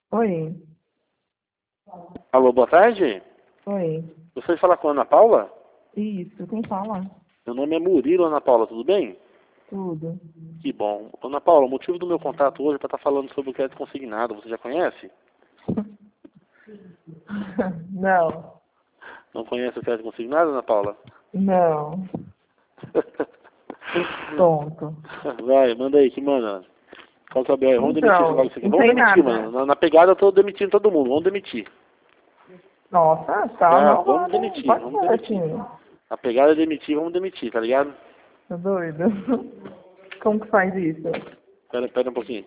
Oi, Alô, boa tarde. oi. Gostaria de falar com a Ana Paula? Isso, quem fala? Meu nome é Murilo, Ana Paula, tudo bem? Tudo. Que bom. Ana Paula, o motivo do meu contato hoje é para estar falando sobre o crédito consignado. Você já conhece? Não, Não conhece o crédito consignado, Ana Paula? não. Tonto. Vai, manda aí, que manda. Qual que é o BO? Vamos demitir logo Então, isso aqui. não Vamos tem demitir, nada. mano. Na pegada eu tô demitindo todo mundo. Vamos demitir. Nossa, tá Ah, vamos malvado, hein? demitir, Pode vamos ser demitir. assim. A pegada é demitir, vamos demitir, tá ligado? Tá doido? Como que faz isso? Pera um pouquinho.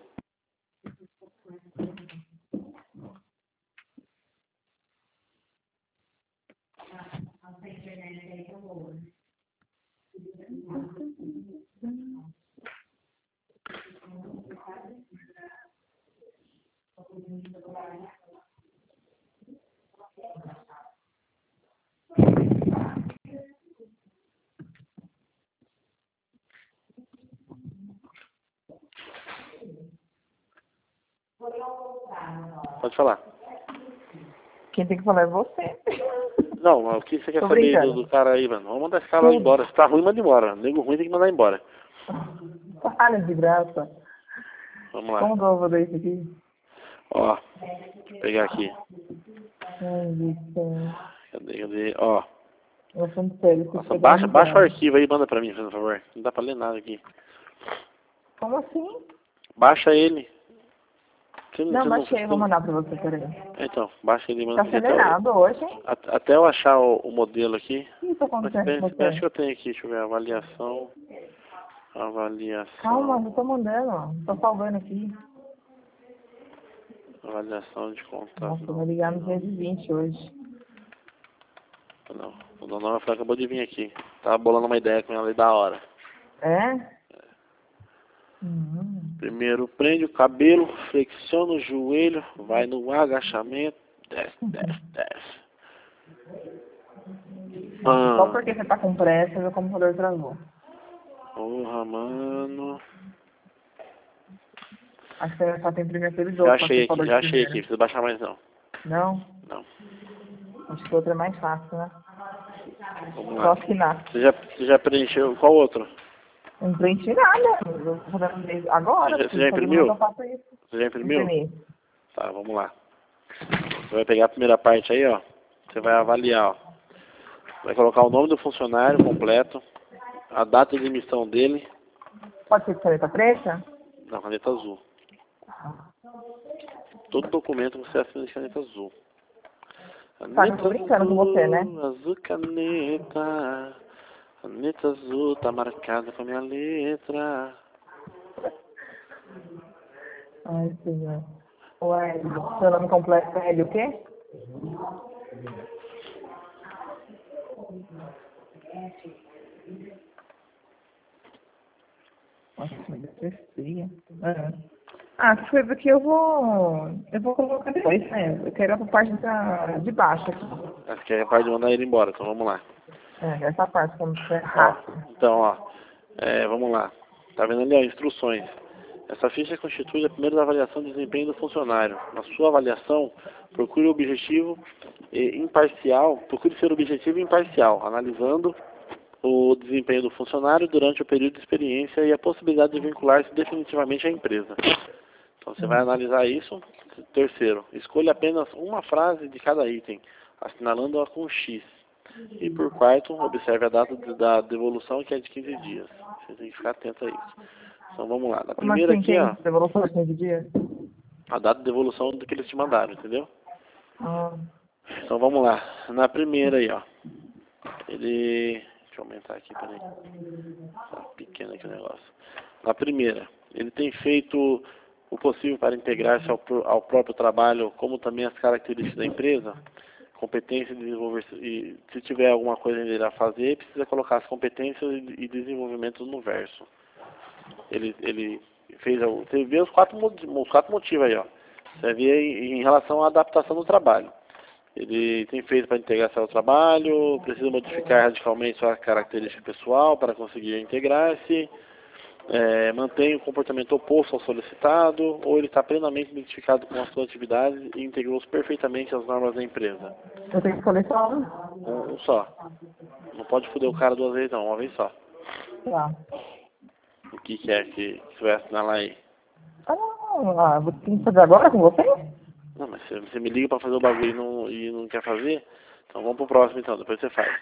Pode falar. Quem tem que falar é você. Não, mas o que você quer Tô saber brincando. do cara aí, mano? Vamos mandar esse cara lá Tudo. embora. Se tá ruim, manda embora. Nego ruim tem que mandar embora. Para de graça. Vamos lá. Como que eu vou dar isso aqui? Ó, deixa eu pegar aqui. Ai, Victor. Cadê? Ó. Eu sou muito sério, você Nossa, fica dando baixa o risada. arquivo aí e manda pra mim, por favor. Não dá pra ler nada aqui. Como assim? Baixa ele. Não, baixei, vou mandar pra você, peraí. Então, baixa ele e manda Tá pra mim sendo errado hoje, hein? até eu achar o modelo aqui. O que tá Mas acontecendo com acho você? que eu tenho aqui, deixa eu ver, avaliação. Calma, Avaliação. não tô mandando, ó. Tô salvando aqui. Avaliação de contato. Nossa, Não, vai ligar no não, 220 hoje. não. O Dona Ana acabou de vir aqui. Tava bolando uma ideia com ela ali da hora. É? Uhum. Primeiro prende o cabelo, flexiona o joelho, vai no agachamento, desce, desce, desce. Nossa, só Ah, porque você tá com pressa, meu computador travou. porra, mano. Acho que só tem primeiro aquele jogo pra você falar Já de achei aqui, primeiro. precisa baixar mais não. Não? Não, Acho que o outro é mais fácil, né? vamos Só lá. assinar. Você já preencheu, qual outro? Não preenchi nada. Eu vou fazer agora, Você preciso já fazer uma que imprimiu? eu faço isso. Você já imprimiu? Imprimir. Tá, vamos lá. Você vai pegar a primeira parte aí, ó. Você vai avaliar, ó. Vai colocar o nome do funcionário completo, a data de emissão dele, Pode ser de caneta preta? na caneta azul. Todo documento você assina de caneta azul. Tá, eu Caneta tô brincando com você, né? azul, azul caneta. Caneta azul tá marcada com a minha letra. Ai, senhor. Ué, seu nome completo é Hélio o quê? Nossa, mas deve ser feia. Ah, que coisa que eu vou colocar depois, né? Eu quero a parte de baixo aqui. Essa aqui é a parte de mandar ele embora, então vamos lá. É, essa parte, como você Ó, raspa. então, ó, vamos lá. Tá vendo ali, ó, instruções. Essa ficha constitui a primeira avaliação de desempenho do funcionário. Na sua avaliação, procure o objetivo e imparcial, procure ser objetivo e imparcial, analisando o desempenho do funcionário durante o período de experiência e a possibilidade de vincular-se definitivamente à empresa. Então você vai analisar isso. Terceiro, escolha apenas uma frase de cada item, assinalando-a com X. E por quarto, observe a data da devolução, que é de 15 dias. Você tem que ficar atento a isso. Então vamos lá. Na Como primeira assim, aqui, tem ó, devolução de 15 dias? a data de devolução do que eles te mandaram, entendeu? Ah, Então vamos lá. Na primeira aí, ó. Ele. Deixa eu aumentar aqui, peraí. Tá pequeno aqui o negócio. Na primeira, ele tem feito o possível para integrar-se ao próprio trabalho, como também as características da empresa, competência de desenvolver, e se tiver alguma coisa ainda a fazer, precisa colocar as competências e desenvolvimento no verso. Ele fez, você vê os quatro motivos aí, ó. Você vê em relação à adaptação do trabalho. Ele tem feito para integrar-se ao trabalho, precisa modificar radicalmente sua característica pessoal para conseguir integrar-se, mantém o comportamento oposto ao solicitado, ou ele está plenamente identificado com as suas atividades e integrou-se perfeitamente às normas da empresa. Eu tenho que escolher só um? Um só. Não pode foder o cara duas vezes não, uma vez só. Tá. O que é que você vai assinalar aí? Vou ter que fazer agora com você? Não, mas você me liga pra fazer o bagulho e não quer fazer? Então vamos pro próximo então, depois você faz.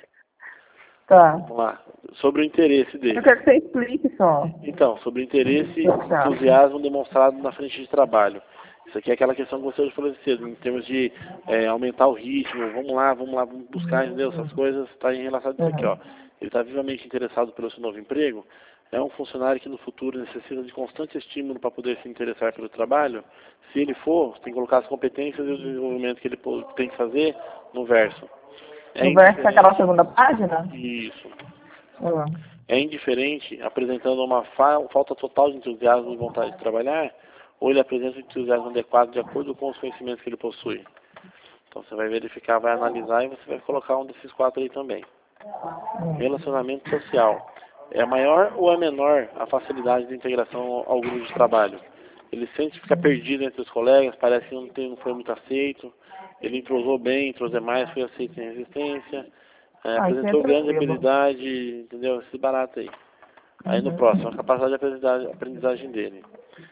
Tá. Vamos lá. Sobre o interesse dele. Eu quero que você explique só. Então, sobre o interesse e Tá. entusiasmo demonstrado na frente de trabalho. Isso aqui é aquela questão que você falou cedo, em termos de aumentar o ritmo, vamos buscar, entendeu? Essas coisas, está em relação a isso aqui, ó. Ele está vivamente interessado pelo seu novo emprego, é um funcionário que no futuro necessita de constante estímulo para poder se interessar pelo trabalho. Se ele for, você tem que colocar as competências e o desenvolvimento que ele tem que fazer no verso. No verso é aquela segunda página? Isso. Ah. É indiferente, apresentando uma falta total de entusiasmo e vontade de trabalhar, ou ele apresenta um entusiasmo adequado de acordo com os conhecimentos que ele possui. Então você vai verificar, vai analisar e você vai colocar um desses quatro aí também. Relacionamento social. É maior ou é menor a facilidade de integração ao grupo de trabalho? Ele sente ficar perdido entre os colegas, parece que não foi muito aceito. Ele entrosou bem, entre os demais, foi aceito sem resistência. Apresentou grande habilidade, entendeu? Esse barato aí. Aí no próximo, a capacidade de aprendizagem dele.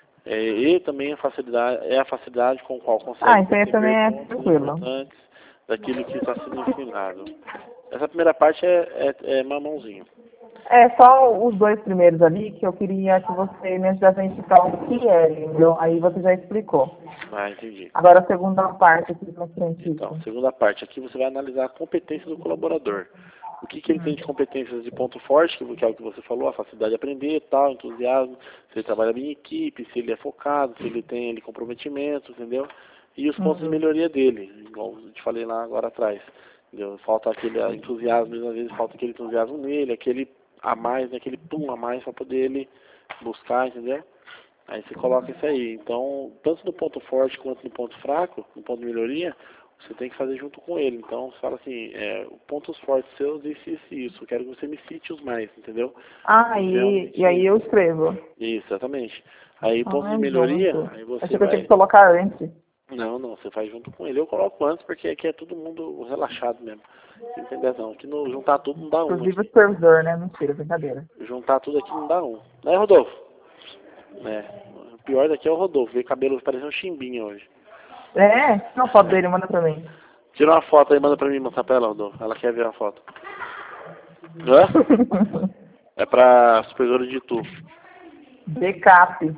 E também a facilidade com a qual consegue então também é tranquilo. importantes daquilo que está sendo ensinado. Essa primeira parte é mamãozinho. É só os dois primeiros ali que eu queria que você me ajudasse a identificar o que é, entendeu? Aí você já explicou. Ah, entendi. Agora a segunda parte aqui na frente. Então, segunda parte. Aqui você vai analisar a competência do colaborador. O que ele tem de competências de ponto forte, que é o que você falou, a facilidade de aprender, tal, entusiasmo, se ele trabalha bem em equipe, se ele é focado, se ele tem comprometimento, entendeu? E os pontos de melhoria dele, igual eu te falei lá agora atrás. Entendeu? Falta aquele entusiasmo, às vezes falta aquele entusiasmo nele, aquele a mais, né, aquele pum a mais para poder ele buscar, entendeu? Aí você coloca isso aí. Então, tanto no ponto forte quanto no ponto fraco, no ponto de melhoria, você tem que fazer junto com ele. Então, você fala assim, pontos fortes seus, isso. Eu quero que você me cite os mais, entendeu? E aí eu escrevo. Isso, exatamente. Aí, pontos de melhoria, aí você Achei que eu tinha que colocar antes. Não, você faz junto com ele. Eu coloco antes, porque aqui é todo mundo relaxado mesmo. Entendeu? Não, aqui no juntar tudo não dá um. Inclusive o supervisor, né? Mentira, brincadeira. Juntar tudo aqui não dá um. Né, Rodolfo? O pior daqui é o Rodolfo. Veio cabelo parecendo um chimbinho hoje. Tira uma foto dele, manda pra mim. Tira uma foto aí, manda pra mim, mostrar pra ela, Rodolfo. Ela quer ver a foto. Hã? É pra supervisora de tu. Backup.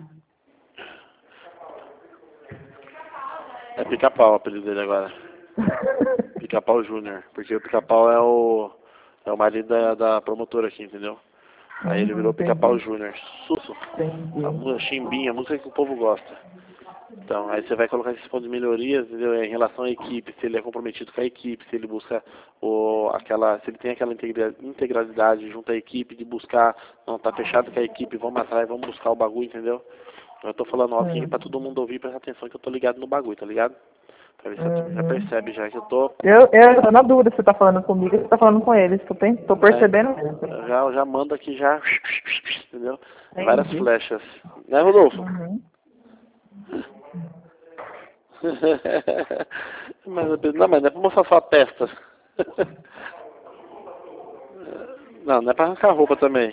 É Pica-Pau o apelido dele agora. Pica-Pau Júnior. Porque o Pica-Pau é o marido da promotora aqui, entendeu? Aí ele virou Pica-Pau Júnior. Susso. A chimbinha, a música que o povo gosta. Então, aí você vai colocar esses pontos de melhorias, entendeu? Em relação à equipe, se ele é comprometido com a equipe, se ele busca se ele tem aquela integralidade junto à equipe de buscar, não tá fechado com a equipe, vamos atrás, vamos buscar o bagulho, entendeu? Eu tô falando alto aqui pra todo mundo ouvir, prestar atenção que eu tô ligado no bagulho, tá ligado? Pra ver se você já percebe já que eu tô... Eu tô na dúvida se você tá falando comigo ou se você tá falando com eles, que eu tô percebendo mesmo. Eu já mando aqui já, entendeu? Várias flechas. Né, Rodolfo? Mas não é pra mostrar sua testa. Não é pra arrancar a roupa também.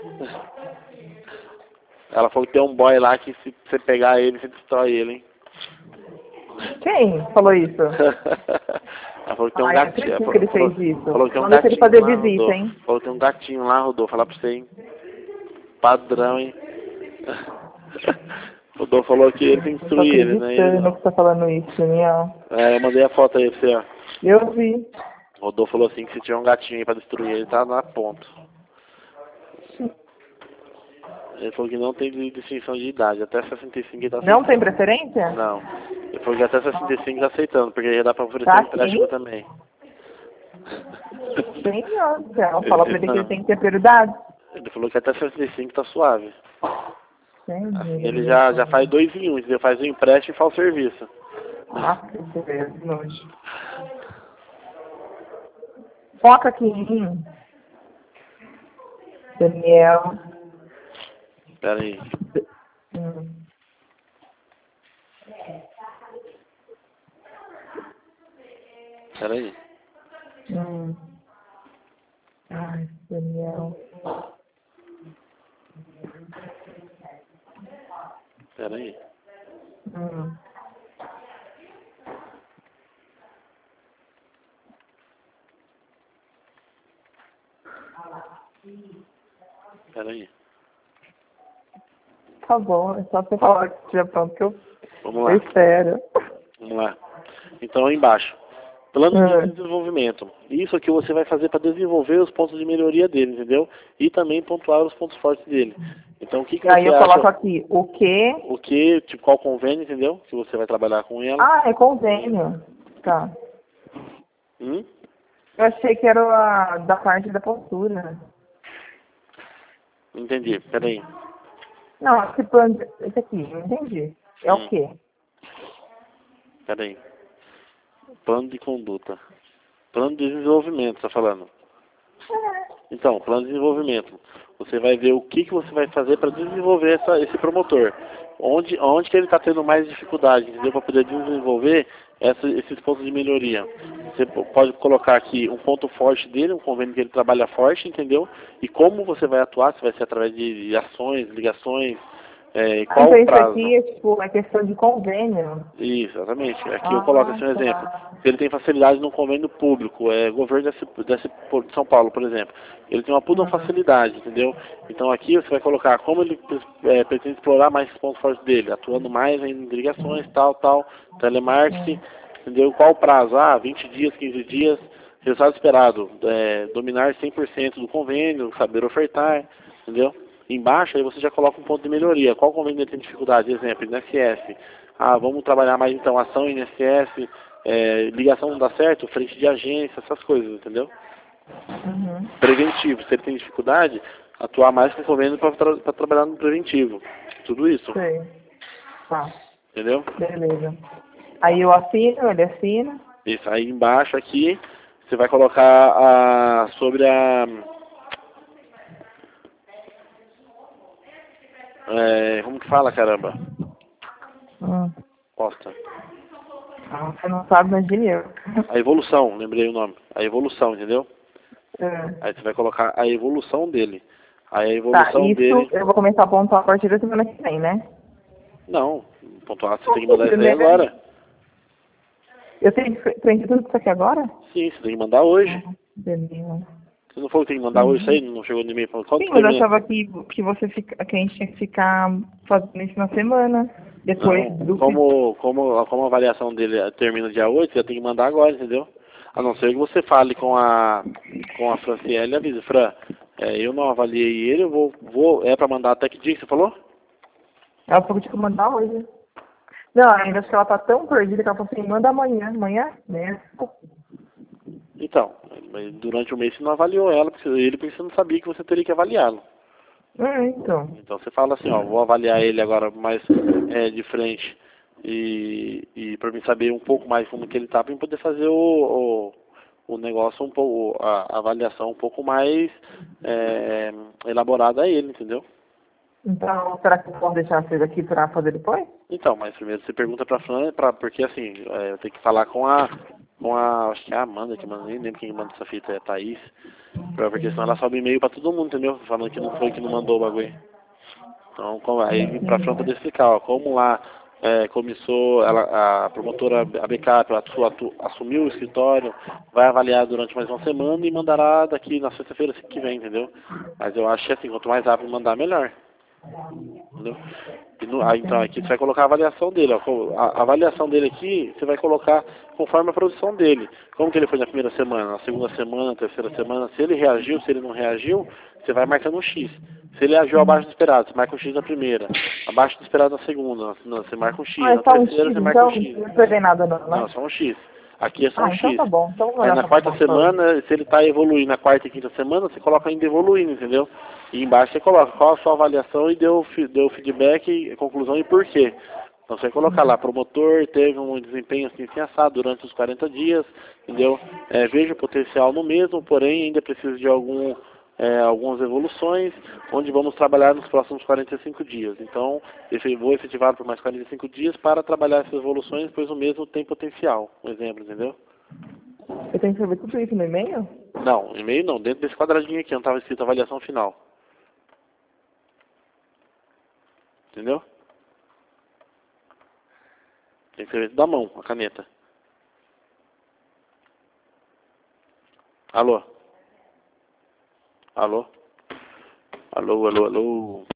Ela falou que tem um boy lá que se você pegar ele, você destrói ele, hein? Quem falou isso? Ela falou que tem um gatinho. Ela que ele fez isso. Falou que tem um gatinho ele fazer visita, Rodolfo. hein? Falou que tem um gatinho lá, Rodolfo. Falar pra você, hein? Padrão, hein? Rodolfo falou que ele tem que destruir ele, né? Eu não que tá falando isso, Daniel. Eu mandei a foto aí pra você, ó. Eu vi. Rodolfo falou assim que se tiver um gatinho aí pra destruir ele, tá na ponta. Ele falou que não tem distinção de idade, até 65 ele tá aceitando. Não tem preferência? Não. Ele falou que até 65 tá aceitando, porque aí dá pra oferecer empréstimo também. Senhor, fala pra ele que ele tem que ter prioridade. Ele falou que até 65 tá suave. Entendi. Ele já faz 2 em 1, ele faz o empréstimo e faz o serviço. Que beleza, nojo. Foca aqui em mim. Daniel. Pera aí. Pera aí. Ai, Daniel. Pera aí. Pera aí. Tá bom, é só você falar que estiver pronto que eu Vamos lá. espero. Vamos lá. Então, aí embaixo. Plano de desenvolvimento. Isso aqui você vai fazer para desenvolver os pontos de melhoria dele, entendeu? E também pontuar os pontos fortes dele. Então, o que Aí você eu acha? coloco aqui, o quê? O que, tipo, qual convênio, entendeu? Que você vai trabalhar com ela. Ah, é convênio. Tá. Hum? Eu achei que era da parte da postura. Entendi. Pera aí. Não, esse aqui, não entendi. É o quê? Pera aí. Plano de conduta. Plano de desenvolvimento, tá falando? Então, plano de desenvolvimento. Você vai ver o que você vai fazer para desenvolver esse promotor. Onde que ele está tendo mais dificuldade, entendeu? Para poder desenvolver esses pontos de melhoria. Você pode colocar aqui um ponto forte dele, um convênio que ele trabalha forte, entendeu? E como você vai atuar, se vai ser através de ações, ligações, qual Então o isso prazo. aqui é tipo a questão de convênio. Isso, exatamente. Aqui eu coloco assim um exemplo. Se ele tem facilidade no convênio público, governo de São Paulo, por exemplo, ele tem uma puta facilidade, entendeu? Então aqui você vai colocar como ele pretende explorar mais os pontos fortes dele, atuando mais em ligações, tal, telemarketing, entendeu? Qual o prazo? 20 dias, 15 dias, resultado esperado, dominar 100% do convênio, saber ofertar, entendeu? Embaixo aí você já coloca um ponto de melhoria. Qual convênio ele tem dificuldade? Exemplo, INSS. Vamos trabalhar mais então ação INSS, ligação não dá certo, frente de agência, essas coisas, entendeu? Preventivo, se ele tem dificuldade, atuar mais com o convênio para trabalhar no preventivo. Tudo isso. Sei. Tá. Entendeu? Beleza. Aí eu assino, ele assina. Isso, aí embaixo aqui você vai colocar sobre a... como que fala, caramba? Posta. Você não sabe, imagine eu. A evolução, lembrei o nome. A evolução, entendeu? Aí você vai colocar a evolução dele. Aí a evolução dele... eu vou começar a pontuar a partir da semana que vem, né? Não, pontuar, você tem que mandar isso aí agora. Eu tenho que preencher tudo isso aqui agora? Sim, você tem que mandar hoje. Beleza. Você não falou que tem que mandar hoje isso aí? Não chegou no e-mail? Sim, mas eu achava que a gente tinha que ficar fazendo isso na semana. Depois não, como a avaliação dele termina dia 8, você tem que mandar agora, entendeu? A não ser que você fale com a Franciele e avise, Fran, eu não avaliei ele, eu vou para mandar até que dia que você falou? Ela falou que tinha que mandar hoje. Não, ainda acho que ela tá tão perdida que ela falou assim, manda amanhã. Amanhã? Né? Então, mas durante o mês você não avaliou ela, porque você não sabia que você teria que avaliá-lo. Então. Então você fala assim, vou avaliar ele agora mais de frente e para mim saber um pouco mais como que ele tá, para eu poder fazer o negócio um pouco, a avaliação um pouco mais elaborada a ele, entendeu? Então, será que eu posso deixar vocês aqui para fazer depois? Então, mas primeiro você pergunta pra Fran, porque assim, eu tenho que falar com a acho que é a Amanda que manda, nem lembro quem manda essa fita, é a Thaís, porque senão ela sobe e-mail pra todo mundo, entendeu? Falando que não foi que não mandou o bagulho. Então, aí pra Fran poder explicar, como lá começou, a promotora, a backup, assumiu o escritório, vai avaliar durante mais uma semana e mandará daqui na sexta-feira que vem, entendeu? Mas eu acho que assim, quanto mais rápido mandar, melhor. Entendeu? Então aqui você vai colocar a avaliação dele. A avaliação dele aqui você vai colocar conforme a produção dele. Como que ele foi na primeira semana, na segunda semana, na terceira semana. Se ele reagiu, se ele não reagiu, você vai marcando um X. Se ele agiu abaixo do esperado, você marca um X na primeira. Abaixo do esperado na segunda, você marca um X. Na terceira, você marca um X. Não perder nada não, né? Não, só um X. Aqui é só um X. Então tá bom. Então vamos Aí na quarta semana, se ele está evoluindo na quarta e quinta semana, você coloca ainda evoluindo, entendeu? E embaixo você coloca qual a sua avaliação e deu feedback, conclusão e por quê. Então você vai colocar lá, promotor teve um desempenho assim assado durante os 40 dias, entendeu? Veja o potencial no mesmo, porém ainda precisa de algumas evoluções, onde vamos trabalhar nos próximos 45 dias. Então, vou efetivar por mais 45 dias para trabalhar essas evoluções, pois o mesmo tem potencial. Um exemplo, entendeu? Eu tenho que saber tudo isso no e-mail? Não, e-mail não, dentro desse quadradinho aqui, onde estava escrito avaliação final. Entendeu? Tem que ser da mão, a caneta. Alô? Alô? Alô, alô, alô?